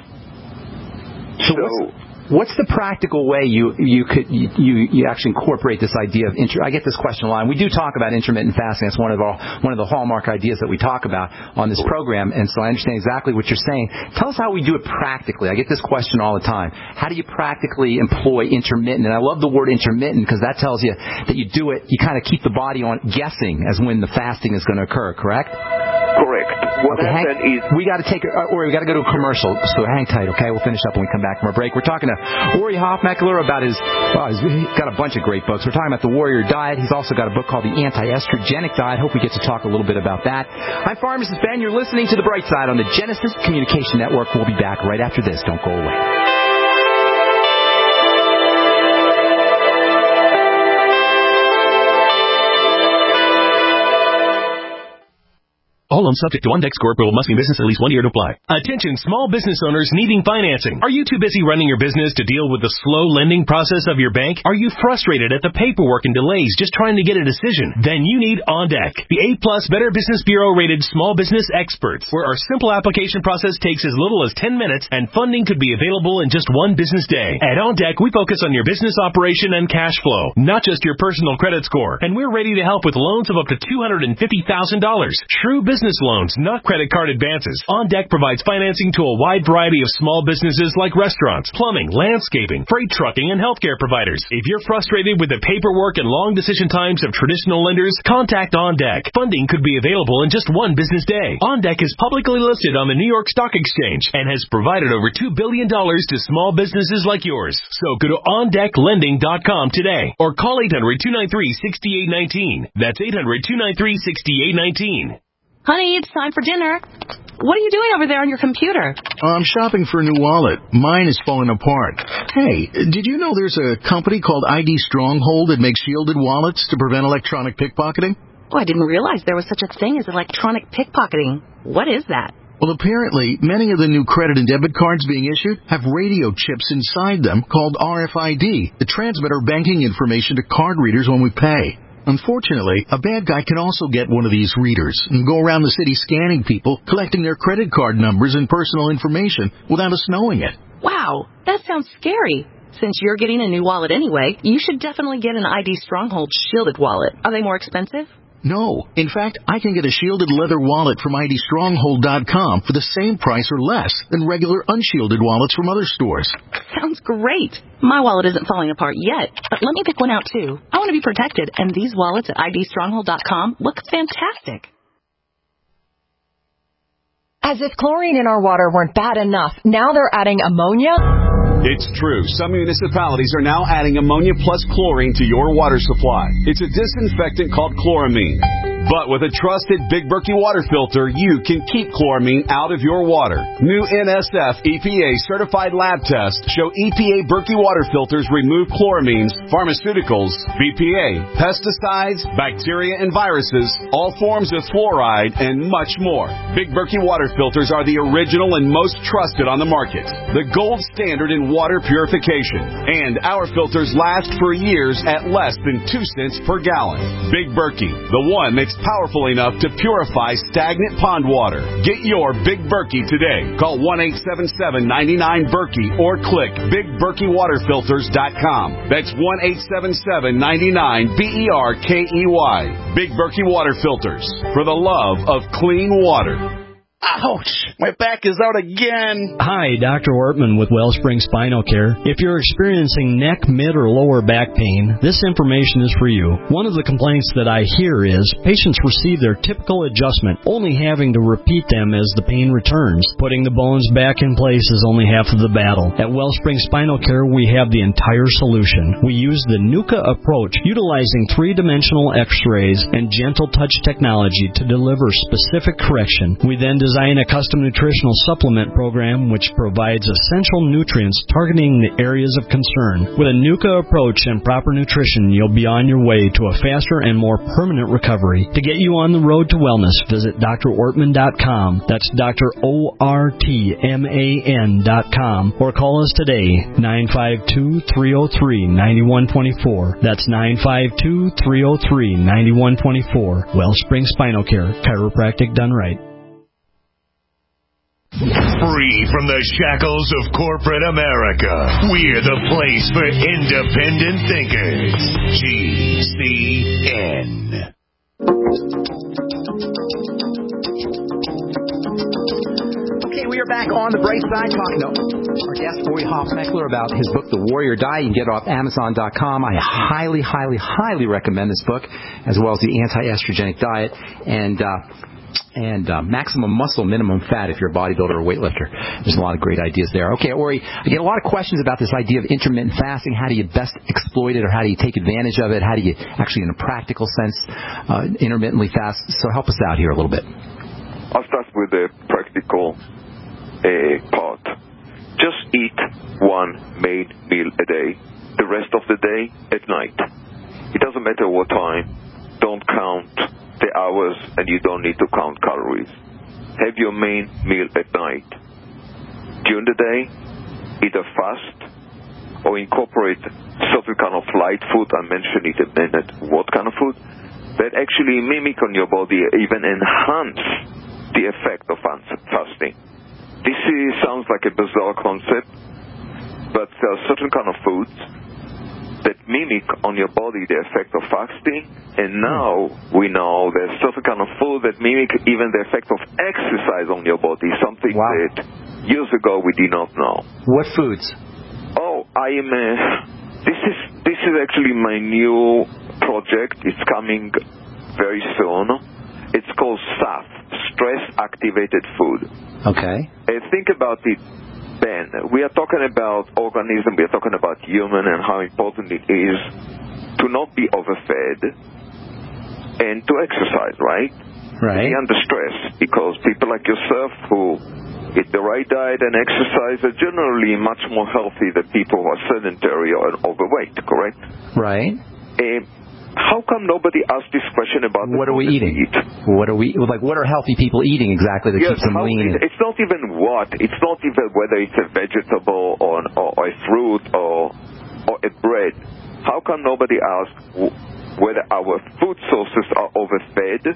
Speaker 3: So what's the practical way you actually incorporate this idea of I get this question a lot. We do talk about intermittent fasting. That's one of the hallmark ideas that we talk about on this program, and so I understand exactly what you're saying. Tell us how we do it practically. I get this question all the time. How do you practically employ intermittent? And I love the word intermittent because that tells you that you do it, you kind of keep the body on guessing as when the fasting is going to occur, correct?
Speaker 15: Correct. What happened is
Speaker 3: we got to take or we got to go to a commercial, so hang tight, okay? We'll finish up when we come back from our break. We're talking to Ori Hofmeckler about he's got a bunch of great books. We're talking about the Warrior Diet. He's also got a book called The Anti-Estrogenic Diet. Hope we get to talk a little bit about that. I'm Pharmacist Ben. You're listening to The Bright Side on the Genesis Communication Network. We'll be back right after this. Don't go away.
Speaker 10: All loans subject to OnDeck score approval, must be in business at least 1 year to apply. Attention small business owners needing financing. Are you too busy running your business to deal with the slow lending process of your bank? Are you frustrated at the paperwork and delays just trying to get a decision? Then you need OnDeck, the A+ Better Business Bureau rated small business experts, where our simple application process takes as little as 10 minutes and funding could be available in just one business day. At OnDeck, we focus on your business operation and cash flow, not just your personal credit score. And we're ready to help with loans of up to $250,000. True business loans, not credit card advances. OnDeck provides financing to a wide variety of small businesses like restaurants, plumbing, landscaping, freight trucking, and healthcare providers. If you're frustrated with the paperwork and long decision times of traditional lenders, contact OnDeck. Funding could be available in just one business day. OnDeck is publicly listed on the New York Stock Exchange and has provided over $2 billion to small businesses like yours. So go to OnDeckLending.com today or call 800-293-6819. That's 800-293-6819.
Speaker 16: Honey, it's time for dinner. What are you doing over there on your computer?
Speaker 17: I'm shopping for a new wallet. Mine is falling apart. Hey, did you know there's a company called ID Stronghold that makes shielded wallets to prevent electronic pickpocketing?
Speaker 16: Oh, I didn't realize there was such a thing as electronic pickpocketing. What is that?
Speaker 17: Well, apparently, many of the new credit and debit cards being issued have radio chips inside them called RFID that transmit our banking information to card readers when we pay. Unfortunately, a bad guy can also get one of these readers and go around the city scanning people, collecting their credit card numbers and personal information without us knowing it.
Speaker 16: Wow, that sounds scary. Since you're getting a new wallet anyway, you should definitely get an ID Stronghold shielded wallet. Are they more expensive?
Speaker 17: No. In fact, I can get a shielded leather wallet from IDStronghold.com for the same price or less than regular unshielded wallets from other stores.
Speaker 16: Sounds great. My wallet isn't falling apart yet, but let me pick one out too. I want to be protected, and these wallets at IDStronghold.com look fantastic.
Speaker 18: As if chlorine in our water weren't bad enough, now they're adding ammonia?
Speaker 19: It's true. Some municipalities are now adding ammonia plus chlorine to your water supply. It's a disinfectant called chloramine. But with a trusted Big Berkey water filter, you can keep chloramine out of your water. New NSF EPA certified lab tests show EPA Berkey water filters remove chloramines, pharmaceuticals, BPA, pesticides, bacteria and viruses, all forms of fluoride, and much more. Big Berkey water filters are the original and most trusted on the market. The gold standard in water purification. And our filters last for years at less than 2 cents per gallon. Big Berkey, the one that's powerful enough to purify stagnant pond water. Get your Big Berkey today. Call 1-877-99-BERKEY or click BigBerkeyWaterFilters.com. That's 1-877-99-BERKEY. Big Berkey Water Filters, for the love of clean water.
Speaker 20: Ouch! My back is out again.
Speaker 21: Hi, Dr. Ortman with Wellspring Spinal Care. If you're experiencing neck, mid, or lower back pain, this information is for you. One of the complaints that I hear is patients receive their typical adjustment, only having to repeat them as the pain returns. Putting the bones back in place is only half of the battle. At Wellspring Spinal Care, we have the entire solution. We use the NUCA approach, utilizing three-dimensional x-rays and gentle touch technology to deliver specific correction. We then design a custom nutritional supplement program which provides essential nutrients targeting the areas of concern. With a NUCA approach and proper nutrition, you'll be on your way to a faster and more permanent recovery. To get you on the road to wellness, visit drortman.com. That's drortman.com. Or call us today, 952-303-9124. That's 952-303-9124. Wellspring Spinal Care, chiropractic done right.
Speaker 6: Free from the shackles of corporate America, we're the place for independent thinkers. GCN.
Speaker 3: Okay, we are back on the bright side talking to our guest, Ori Hofmekler, about his book, The Warrior Diet. You can get it off Amazon.com. I highly, highly, highly recommend this book, as well as the anti-estrogenic diet and maximum muscle, minimum fat if you're a bodybuilder or weightlifter. There's a lot of great ideas there. Okay, Ori, I get a lot of questions about this idea of intermittent fasting. How do you best exploit it, or how do you take advantage of it? How do you actually, in a practical sense, intermittently fast? So help us out here a little bit.
Speaker 15: I'll start with the practical part. Just eat one main meal a day. The rest of the day at night. It doesn't matter what time. Don't count the hours, and you don't need to count calories. Have your main meal at night. During the day, either fast or incorporate certain kind of light food. I mentioned it a minute. What kind of food? That actually mimic on your body, even enhance the effect of fasting. This sounds like a bizarre concept, but there are certain kind of foods that mimic on your body the effect of fasting, and now we know there's certain kind of food that mimic even the effect of exercise on your body, something that years ago we did not know.
Speaker 3: What foods?
Speaker 15: Oh, this is actually my new project. It's coming very soon. It's called SAF, Stress Activated Food.
Speaker 3: Okay.
Speaker 15: Think about it, Ben. We are talking about organism, we are talking about human, and how important it is to not be overfed and to exercise, right?
Speaker 3: Right.
Speaker 15: Be under stress, because people like yourself who eat the right diet and exercise are generally much more healthy than people who are sedentary or overweight, correct?
Speaker 3: Right.
Speaker 15: How come nobody asked this question about
Speaker 3: what are we eating? What are healthy people eating exactly that keeps them lean?
Speaker 15: It's not even what. It's not even whether it's a vegetable or a fruit or a bread. How come nobody asked whether our food sources are overfed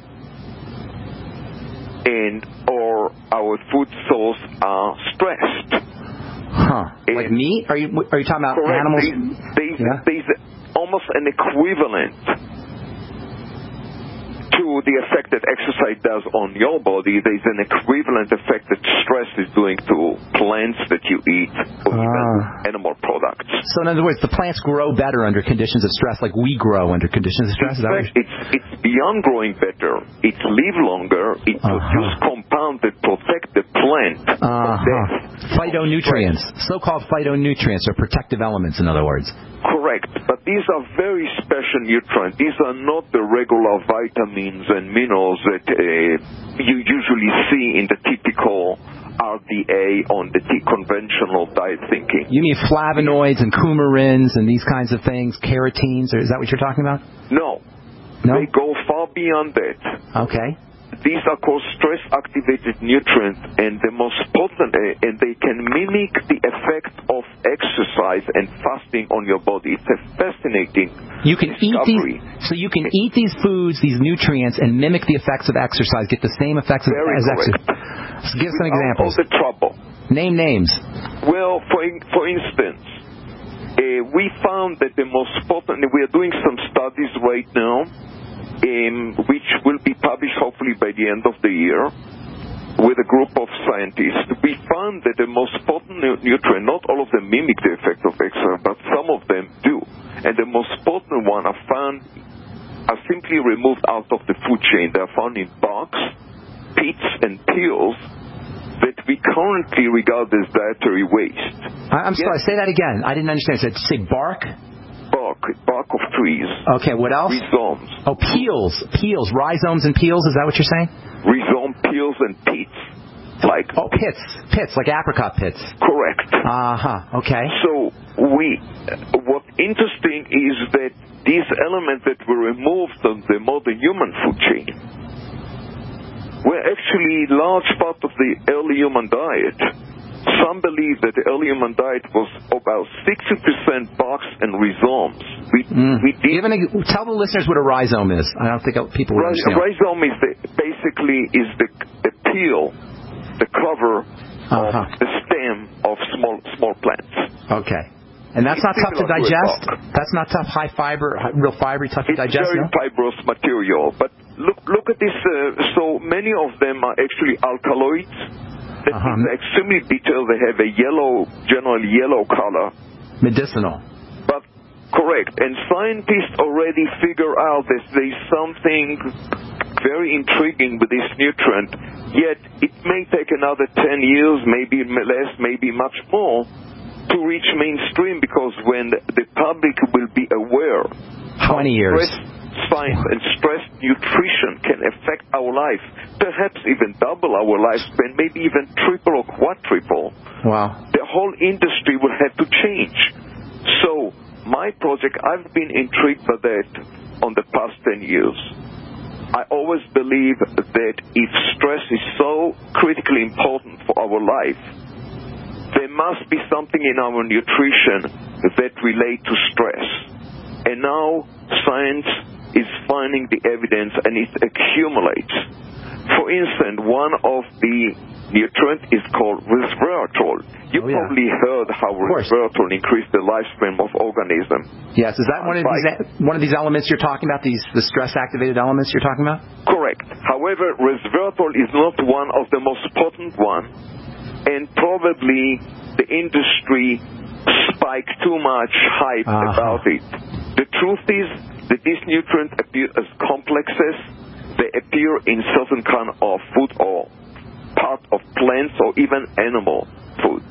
Speaker 15: or our food source are stressed?
Speaker 3: Like meat? Are you talking about animals?
Speaker 15: There's almost an equivalent to the effect that exercise does on your body, there's an equivalent effect that stress is doing to plants that you eat or even animal products.
Speaker 3: So in other words, the plants grow better under conditions of stress like we grow under conditions of stress?
Speaker 15: In fact, it's beyond growing better. It live longer. It produces compounds that protect the plant from death.
Speaker 3: Phytonutrients, so-called phytonutrients, or protective elements, in other words.
Speaker 15: Correct, but these are very special nutrients. These are not the regular vitamins and minerals that you usually see in the typical RDA on the conventional diet thinking.
Speaker 3: You mean flavonoids and coumarins and these kinds of things, carotenes, or is that what you're talking about?
Speaker 15: No. They go far beyond that.
Speaker 3: Okay.
Speaker 15: These are called stress-activated nutrients, and the most potent, and they can mimic the effect of exercise and fasting on your body. It's a fascinating discovery.
Speaker 3: So you can eat these foods, these nutrients, and mimic the effects of exercise, get the same effects as exercise. So give some examples.
Speaker 15: All the trouble.
Speaker 3: Name names.
Speaker 15: Well, for instance, we found that the most potent, we are doing some studies right now, which will be published hopefully by the end of the year with a group of scientists. We found that the most potent nutrient, not all of them mimic the effect of exercise, but some of them do. And the most potent one are simply removed out of the food chain. They are found in barks, pits, and peels that we currently regard as dietary waste.
Speaker 3: I'm sorry, say that again. I didn't understand. So say bark?
Speaker 15: Bark of trees.
Speaker 3: Okay, what else?
Speaker 15: Rhizomes.
Speaker 3: Oh, peels. Rhizomes and peels, is that what you're saying?
Speaker 15: Rhizome, peels, and pits.
Speaker 3: Pits, like apricot pits.
Speaker 15: Correct.
Speaker 3: Okay.
Speaker 15: So what's interesting is that these elements that were removed from the modern human food chain were actually large part of the early human diet. Some believe that the early human diet was about 60% barks and rhizomes.
Speaker 3: Tell the listeners what a rhizome is. I don't think people would understand.
Speaker 15: A rhizome is the peel, the cover of the stem of small plants.
Speaker 3: Okay. And that's not tough to digest? That's not tough, high fiber, real fibery, tough to digest?
Speaker 15: It's very fibrous material. But look at this. So many of them are actually alkaloids. That is extremely bitter. They have a generally yellow color.
Speaker 3: Medicinal.
Speaker 15: But correct. And scientists already figure out that there's something very intriguing with this nutrient. Yet it may take another 10 years, maybe less, maybe much more, to reach mainstream, because when the public will be aware
Speaker 3: 20 years.
Speaker 15: Science and stress nutrition can affect our life, perhaps even double our lifespan, maybe even triple or quadruple.
Speaker 3: Wow.
Speaker 15: The whole industry will have to change. So my project, I've been intrigued by that on the past 10 years. I always believe that if stress is so critically important for our life, there must be something in our nutrition that relates to stress. And now science is finding the evidence, and it accumulates. For instance, one of the nutrients is called resveratrol. You probably heard how resveratrol increased the lifespan of organisms.
Speaker 3: Yes, is that one of these elements you're talking about, the stress-activated elements you're talking about?
Speaker 15: Correct. However, resveratrol is not one of the most potent ones, and probably the industry spiked too much hype about it. The truth is that these nutrients appear as complexes. They appear in certain kind of food or part of plants or even animal food.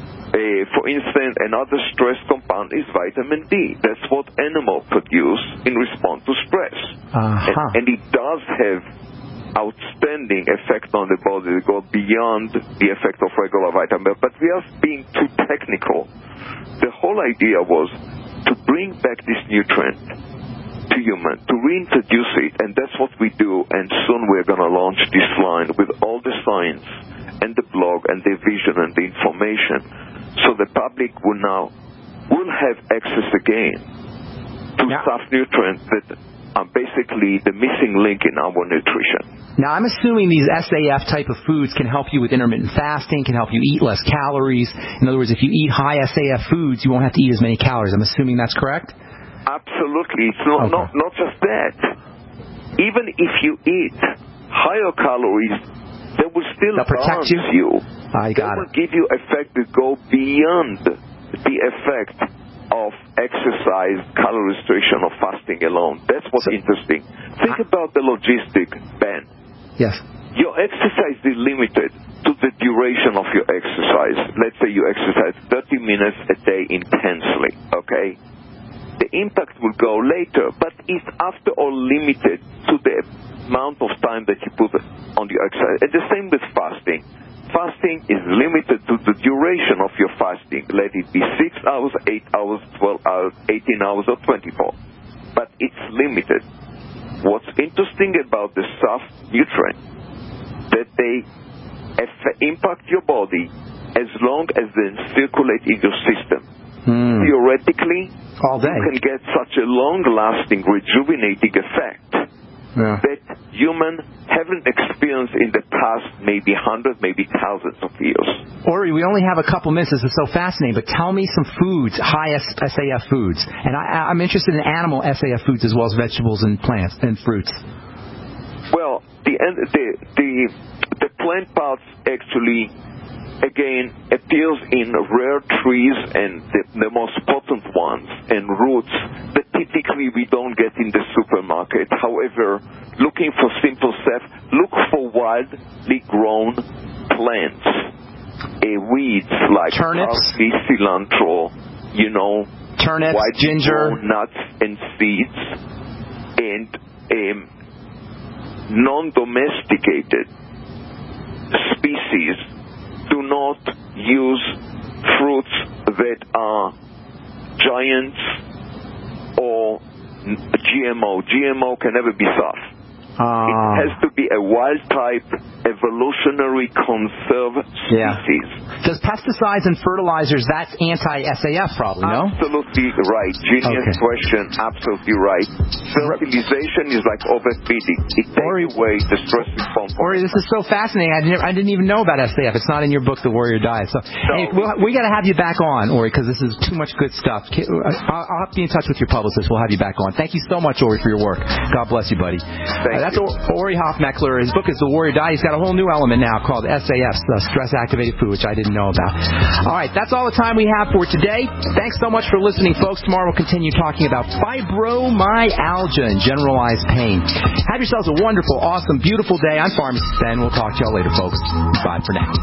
Speaker 15: For instance, another stress compound is vitamin D. That's what animals produce in response to stress. And it does have outstanding effect on the body that go beyond the effect of regular vitamin. But we are being too technical. The whole idea was to bring back this nutrient to human, to reintroduce it, and that's what we do. And soon we're going to launch this line with all the science and the blog and the vision and the information, so the public will have access again to tough nutrients that are basically the missing link in our nutrition.
Speaker 3: Now, I'm assuming these SAF type of foods can help you with intermittent fasting, can help you eat less calories. In other words, if you eat high SAF foods, you won't have to eat as many calories. I'm assuming that's correct?
Speaker 15: Absolutely. It's not just that. even if you eat higher calories, they will still balance you.
Speaker 3: I got
Speaker 15: it. They will give you effects that go beyond the effect of exercise, calorie restriction, or fasting alone. That's what's interesting. Think about the logistic, Ben.
Speaker 3: Yes.
Speaker 15: Your exercise is limited to the duration of your exercise. Let's say you exercise 30 minutes a day intensely, okay? The impact will go later, but it's after all limited to the amount of time that you put on your exercise. And the same with fasting. Fasting is limited to the duration of your fasting. Let it be 6 hours, 8 hours, 12 hours, 18 hours, or 24. But it's limited. What's interesting about the soft nutrients, that they impact your body as long as they circulate in your system. Theoretically,
Speaker 3: all day,
Speaker 15: you can get such a long-lasting, rejuvenating effect that humans haven't experienced in the past maybe hundreds, maybe thousands of years.
Speaker 3: Ori, we only have a couple minutes. This is so fascinating, but tell me some foods, high SAF foods. And I'm interested in animal SAF foods as well as vegetables and plants and fruits.
Speaker 15: Well, the plant parts actually, again, appears in rare trees and the most potent ones and roots that typically we don't get in the supermarket. However, looking for simple stuff, look for wildly grown plants, weeds like parsley, cilantro,
Speaker 3: turnips,
Speaker 15: white
Speaker 3: ginger,
Speaker 15: nuts and seeds, and non-domesticated species do not use fruits that are giants or GMO. GMO can never be soft. It has to be a wild-type, evolutionary conserved species.
Speaker 3: Does pesticides and fertilizers, that's anti-SAF probably, no?
Speaker 15: Absolutely right. Genius question. Absolutely right. Fertilization is like overfeeding. It takes away the stress response.
Speaker 3: Ori, this is so fascinating. I didn't even know about SAF. It's not in your book, The Warrior Diet. So hey, we got to have you back on, Ori, because this is too much good stuff. I'll have to be in touch with your publicist. We'll have you back on. Thank you so much, Ori, for your work. God bless you, buddy. That's Ori Hofmeckler. His book is The Warrior Diet. He's got a whole new element now called SAF, stress-activated food, which I didn't know about. All right, that's all the time we have for today. Thanks so much for listening, folks. Tomorrow we'll continue talking about fibromyalgia and generalized pain. Have yourselves a wonderful, awesome, beautiful day. I'm Pharmacist Ben. We'll talk to y'all later, folks. Bye for now.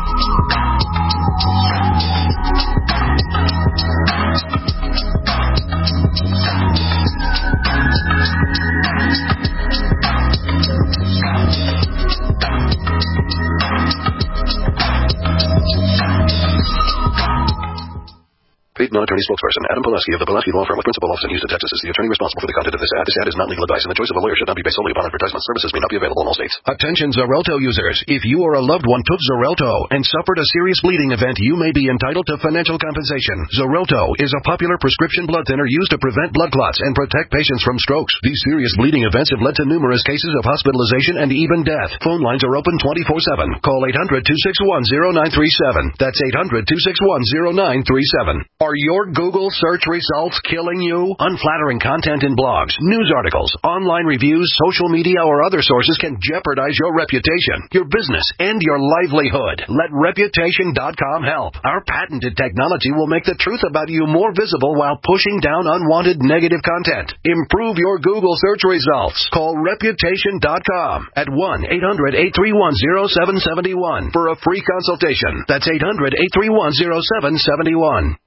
Speaker 1: Paid non-attorney spokesperson Adam Pulaski of the Pulaski Law Firm with principal office in Houston, Texas is the attorney responsible for the content of this ad. This ad is not legal advice, and the choice of a lawyer should not be based solely upon advertisement. Services may not be available in all states. Attention Xarelto users. If you or a loved one took Xarelto and suffered a serious bleeding event, you may be entitled to financial compensation. Xarelto is a popular prescription blood thinner used to prevent blood clots and protect patients from strokes. These serious bleeding events have led to numerous cases of hospitalization and even death. Phone lines are open 24/7. Call 800-261-0937. That's 800-261-0937. Are your Google search results killing you? Unflattering content in blogs, news articles, online reviews, social media, or other sources can jeopardize your reputation, your business, and your livelihood. Let Reputation.com help. Our patented technology will make the truth about you more visible while pushing down unwanted negative content. Improve your Google search results. Call Reputation.com at 1-800-831-0771 for a free consultation. That's 800-831-0771.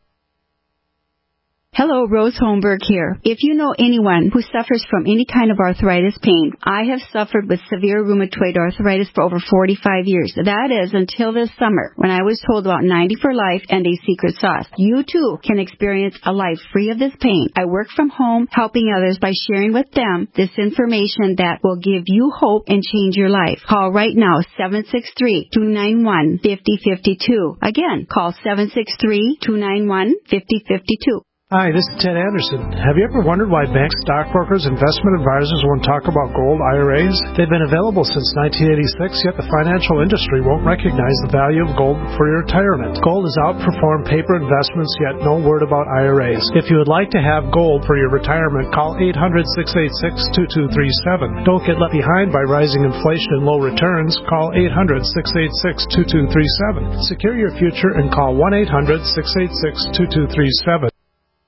Speaker 4: Hello, Rose Holmberg here. If you know anyone who suffers from any kind of arthritis pain, I have suffered with severe rheumatoid arthritis for over 45 years. That is until this summer, when I was told about 90 for Life and a secret sauce. You too can experience a life free of this pain. I work from home, helping others by sharing with them this information that will give you hope and change your life. Call right now, 763-291-5052. Again, call 763-291-5052.
Speaker 5: Hi, this is Ted Anderson. Have you ever wondered why banks, stockbrokers, investment advisors won't talk about gold IRAs? They've been available since 1986, yet the financial industry won't recognize the value of gold for your retirement. Gold has outperformed paper investments, yet no word about IRAs. If you would like to have gold for your retirement, call 800-686-2237. Don't get left behind by rising inflation and low returns. Call 800-686-2237. Secure your future and call 1-800-686-2237.